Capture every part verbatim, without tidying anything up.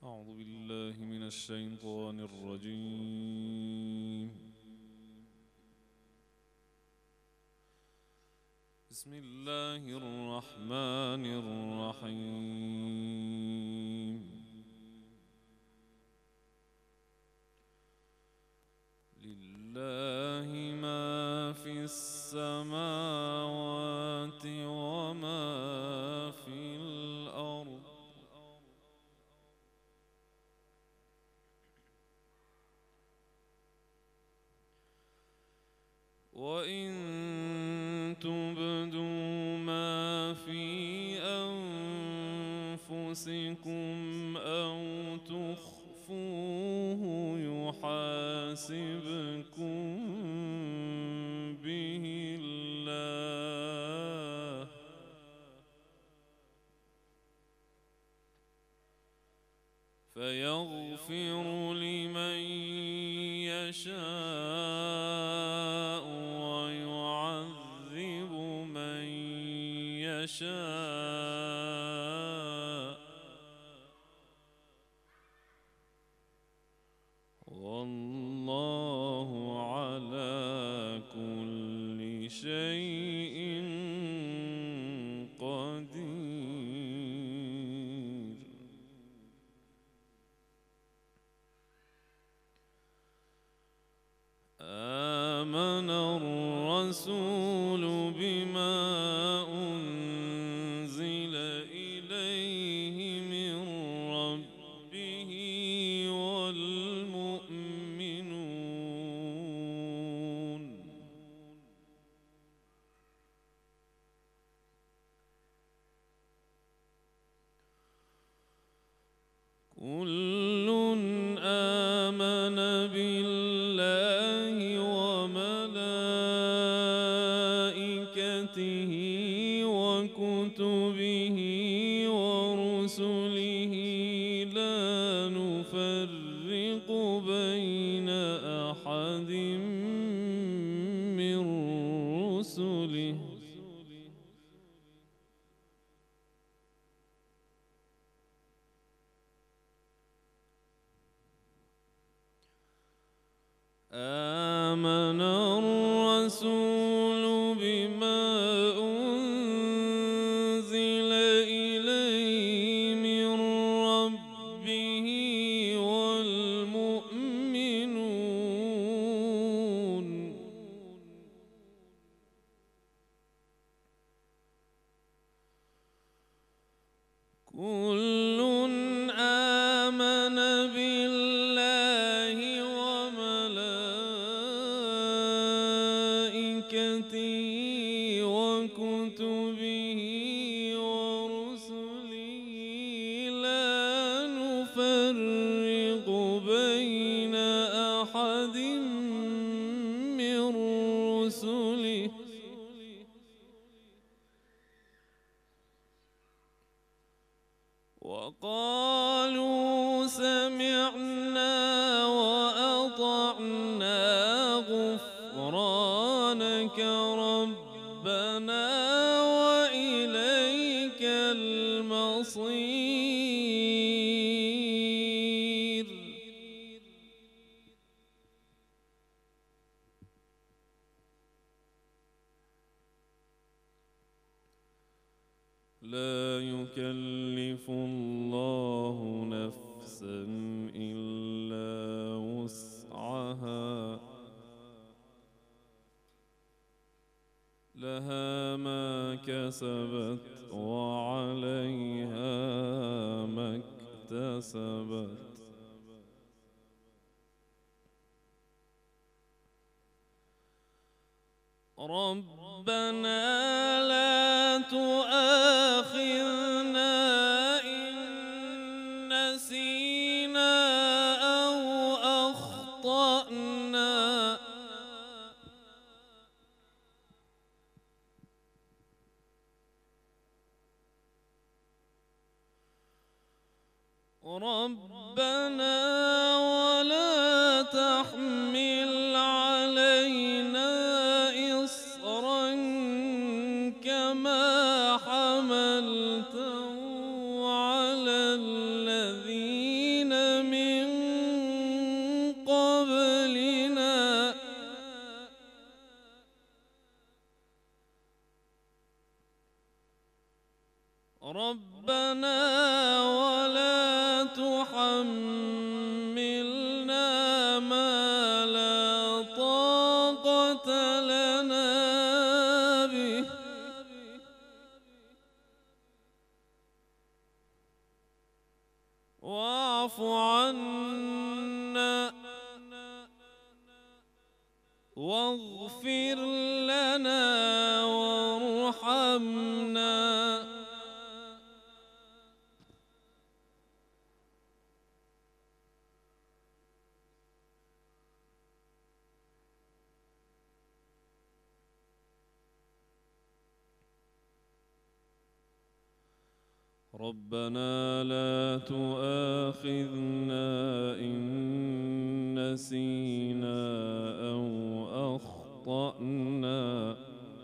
أعوذ بالله من الشيطان الرجيم. بسم الله الرحمن الرحيم. لله ما في السماوات وما في الأرض. وإن تبدوا ما في أنفسكم أو تخفوه يحاسبكم به الله فيغفر لمن يشاء ويعذب من يشاء والله على كل شيء قدير. آمن الرسول بما أنزل إليه من ربه والمؤمنون كل آمن بالله وملائكته وكتبه ورسله لا نفرق بين أحد من رسله آمن الرسول بما أنزل إليه من ربه والمؤمنون كل آمن بالله وملائكته وكتبه ورسله لا نفرق بين أحد من رسله وقالوا سمعنا وأطعنا غفرانك ربنا وإليك المصير. لا يكلف الله نفسا إلا وسعها لها ما كسبت وعليها ما اكتسبت ربنا لا تؤاخذنا إن نسينا أو أخطأنا ربنا ولا تحمل علينا إصرا كما حملته على الذين ولا تحملنا ما لا طاقة لنا به واعف عنا واغفر لنا وارحمنا ربنا لا تؤاخذنا إن نسينا أو أخطأنا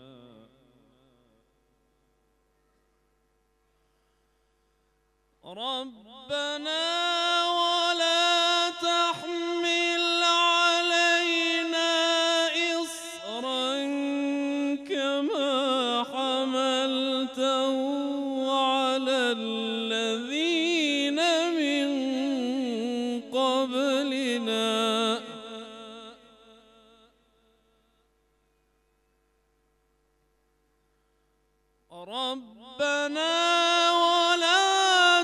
ربنا ولا تحمل علينا إصرا كما حملته على الذين من قبلنا ربنا ولا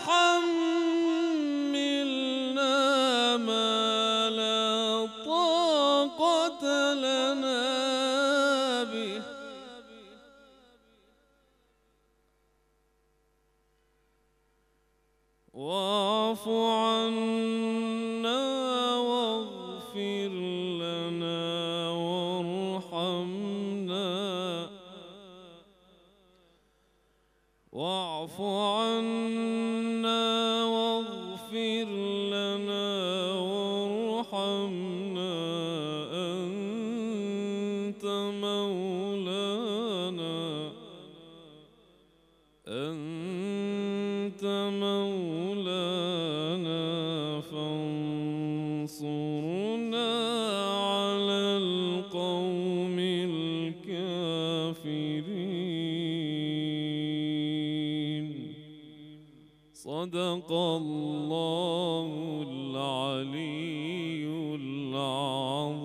تحملنا ما لا طاقة لنا به واعف عنا واغفر لنا وارحمنا واعف عنا واغفر لنا وارحمنا أنت مولانا أنت مولانا فانصرنا على القوم الكافرين صدق الله العلي العظيم.